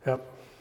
Yep.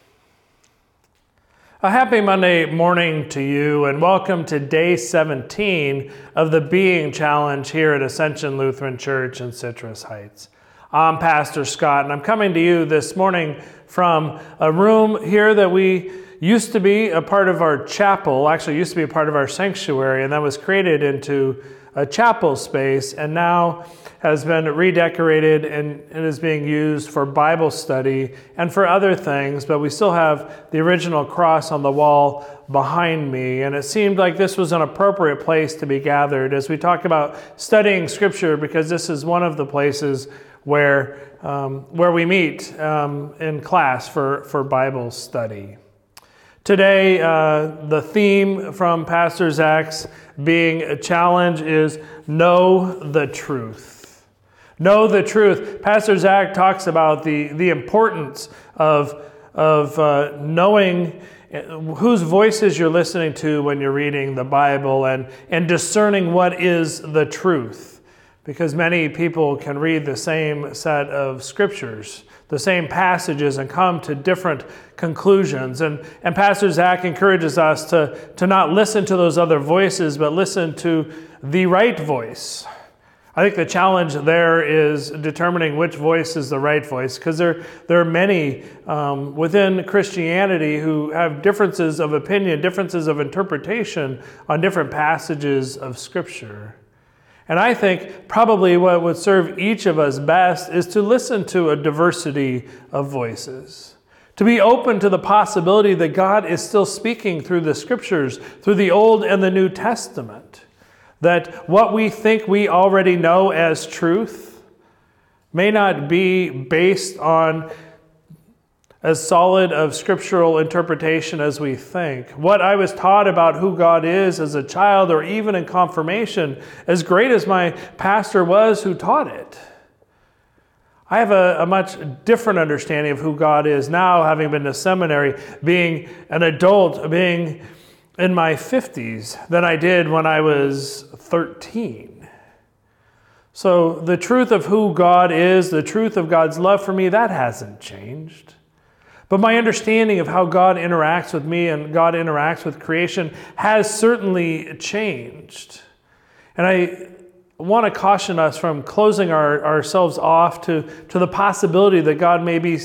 A happy Monday morning to you, and welcome to day 17 of the Being Challenge here at Ascension Lutheran Church in Citrus Heights. I'm Pastor Scott, and I'm coming to you this morning from a room here that we used to be a part of our chapel, actually used to be a part of our sanctuary, and that was created into a chapel space, and now has been redecorated and is being used for Bible study and for other things, but we still have the original cross on the wall behind me, and it seemed like this was an appropriate place to be gathered as we talk about studying Scripture, because this is one of the places where we meet in class for Bible study. Today, the theme from Pastor Zach's Being Challenge is Know the Truth. Know the truth. Pastor Zach talks about the importance of knowing whose voices you're listening to when you're reading the Bible and discerning what is the truth. Because many people can read the same set of scriptures, the same passages, and come to different conclusions. And Pastor Zach encourages us to not listen to those other voices, but listen to the right voice. I think the challenge there is determining which voice is the right voice, because there are many within Christianity who have differences of opinion, differences of interpretation on different passages of Scripture. And I think probably what would serve each of us best is to listen to a diversity of voices, to be open to the possibility that God is still speaking through the Scriptures, through the Old and the New Testament. That what we think we already know as truth may not be based on as solid of scriptural interpretation as we think. What I was taught about who God is as a child, or even in confirmation, as great as my pastor was who taught it, I have a much different understanding of who God is now, having been to seminary, being an adult, being in my 50s, than I did when I was 13. So the truth of who God is, the truth of God's love for me, that hasn't changed. But my understanding of how God interacts with me and God interacts with creation has certainly changed. And I want to caution us from closing ourselves off to the possibility that God may be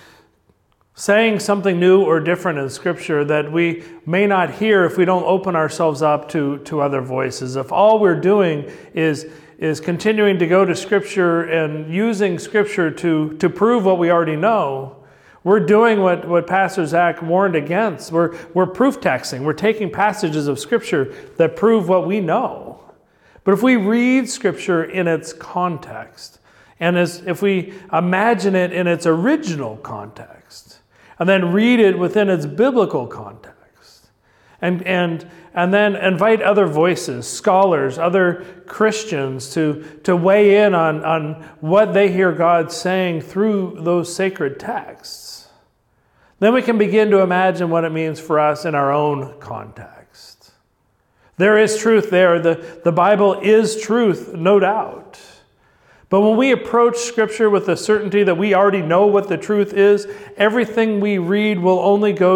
saying something new or different in Scripture that we may not hear if we don't open ourselves up to other voices. If all we're doing is continuing to go to Scripture and using Scripture to prove what we already know, we're doing what Pastor Zach warned against. We're proof texting. We're taking passages of Scripture that prove what we know. But if we read Scripture in its context, and if we imagine it in its original context, and then read it within its biblical context, and then invite other voices, scholars, other Christians to weigh in on what they hear God saying through those sacred texts, then we can begin to imagine what it means for us in our own context. There is truth there. The Bible is truth, no doubt. But when we approach Scripture with the certainty that we already know what the truth is, everything we read will only go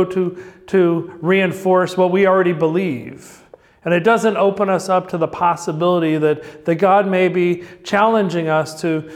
to reinforce what we already believe. And it doesn't open us up to the possibility that God may be challenging us to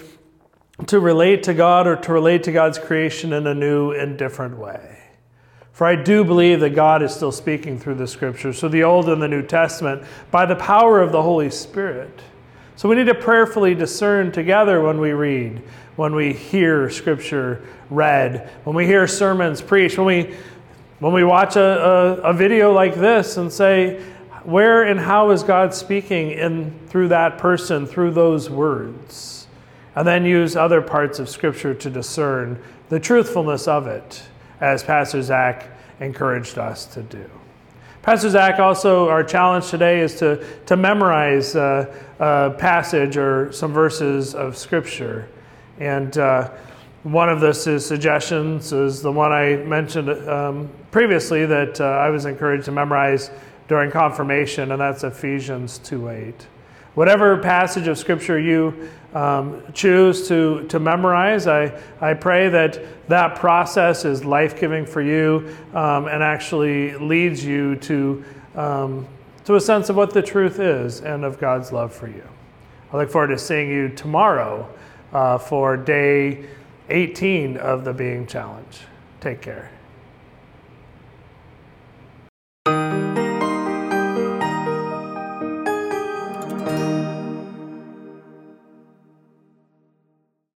relate to God or to relate to God's creation in a new and different way. For I do believe that God is still speaking through the Scriptures, so the Old and the New Testament, by the power of the Holy Spirit. So we need to prayerfully discern together when we read, when we hear Scripture read, when we hear sermons preached, when we watch a video like this and say, where and how is God speaking through that person, through those words? And then use other parts of Scripture to discern the truthfulness of it, as Pastor Zach encouraged us to do. Pastor Zach, also, our challenge today is to memorize a passage or some verses of Scripture. And one of the suggestions is the one I mentioned previously that I was encouraged to memorize during confirmation, and that's Ephesians 2:8. Whatever passage of Scripture you choose to memorize, I pray that process is life-giving for you and actually leads you to a sense of what the truth is and of God's love for you. I look forward to seeing you tomorrow for day 18 of the Being Challenge. Take care.